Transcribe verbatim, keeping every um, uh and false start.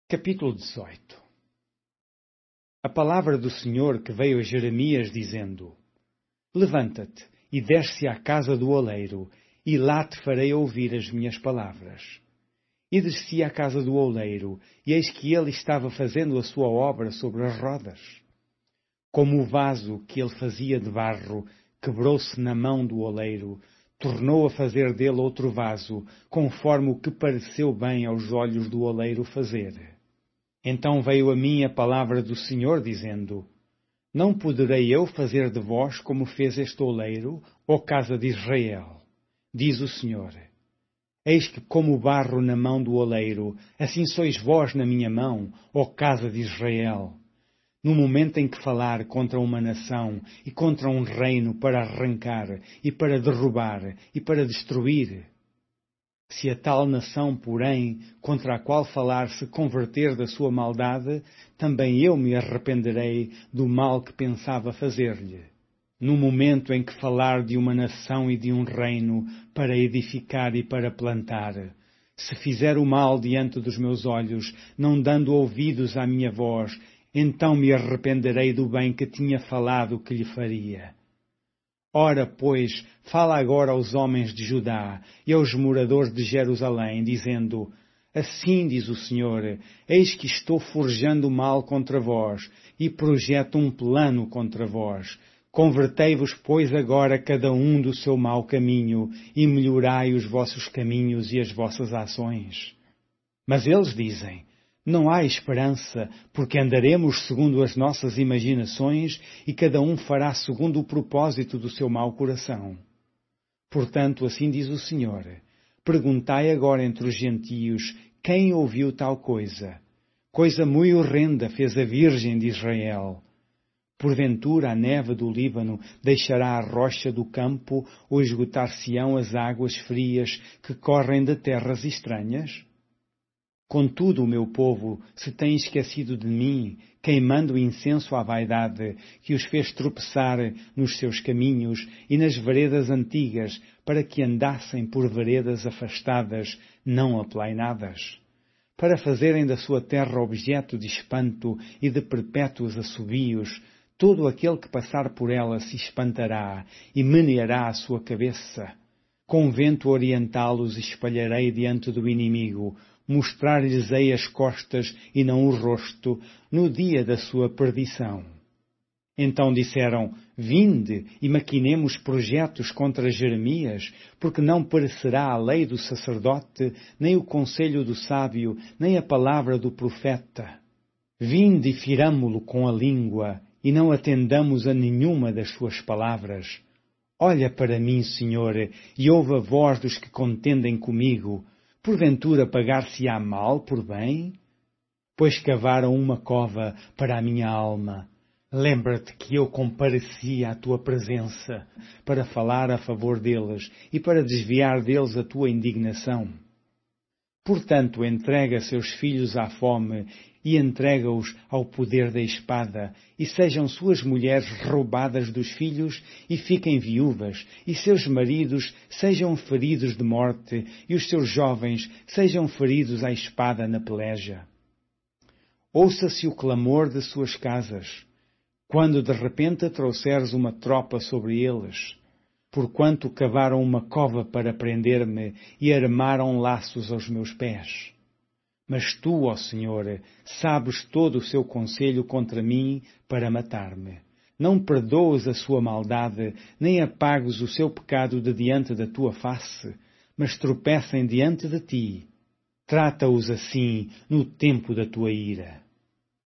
Capítulo dezoito. A palavra do Senhor que veio a Jeremias, dizendo: Levanta-te e desce à casa do oleiro, e lá te farei ouvir as minhas palavras. E desci à casa do oleiro, e eis que ele estava fazendo a sua obra sobre as rodas. Como o vaso que ele fazia de barro quebrou-se na mão do oleiro, tornou a fazer dele outro vaso, conforme o que pareceu bem aos olhos do oleiro fazer. Então veio a mim a palavra do Senhor, dizendo: Não poderei eu fazer de vós como fez este oleiro, ó casa de Israel? Diz o Senhor: Eis que como o barro na mão do oleiro, assim sois vós na minha mão, ó casa de Israel. No momento em que falar contra uma nação e contra um reino para arrancar e para derrubar e para destruir, se a tal nação, porém, contra a qual falar se converter da sua maldade, também eu me arrependerei do mal que pensava fazer-lhe. No momento em que falar de uma nação e de um reino para edificar e para plantar, se fizer o mal diante dos meus olhos, não dando ouvidos à minha voz, então me arrependerei do bem que tinha falado que lhe faria. Ora, pois, fala agora aos homens de Judá e aos moradores de Jerusalém, dizendo: Assim diz o Senhor, eis que estou forjando mal contra vós, e projeto um plano contra vós. Convertei-vos, pois, agora cada um do seu mau caminho, e melhorai os vossos caminhos e as vossas ações. Mas eles dizem: Não há esperança, porque andaremos segundo as nossas imaginações e cada um fará segundo o propósito do seu mau coração. Portanto, assim diz o Senhor: Perguntai agora entre os gentios quem ouviu tal coisa. Coisa muito horrenda fez a Virgem de Israel. Porventura a neve do Líbano deixará a rocha do campo ou esgotar-se-ão as águas frias que correm de terras estranhas? Contudo, o meu povo se tem esquecido de mim, queimando incenso à vaidade, que os fez tropeçar nos seus caminhos e nas veredas antigas, para que andassem por veredas afastadas, não aplainadas, para fazerem da sua terra objeto de espanto e de perpétuos assobios. Todo aquele que passar por ela se espantará e meneará a sua cabeça. Com vento oriental os espalharei diante do inimigo, mostrar-lhes-ei as costas e não o rosto, no dia da sua perdição. Então disseram: Vinde e maquinemos projetos contra Jeremias, porque não perecerá a lei do sacerdote, nem o conselho do sábio, nem a palavra do profeta. Vinde e firamo-lo com a língua, e não atendamos a nenhuma das suas palavras. Olha para mim, Senhor, e ouve a voz dos que contendem comigo. Porventura pagar-se-á mal por bem? Pois cavaram uma cova para a minha alma. Lembra-te que eu compareci à tua presença para falar a favor deles e para desviar deles a tua indignação. Portanto, entrega seus filhos à fome e entrega-os ao poder da espada, e sejam suas mulheres roubadas dos filhos e fiquem viúvas, e seus maridos sejam feridos de morte, e os seus jovens sejam feridos à espada na peleja. Ouça-se o clamor de suas casas, quando de repente trouxeres uma tropa sobre eles, porquanto cavaram uma cova para prender-me e armaram laços aos meus pés. Mas tu, ó Senhor, sabes todo o seu conselho contra mim para matar-me. Não perdoes a sua maldade, nem apagues o seu pecado de diante da tua face, mas tropeçem diante de ti. Trata-os assim no tempo da tua ira.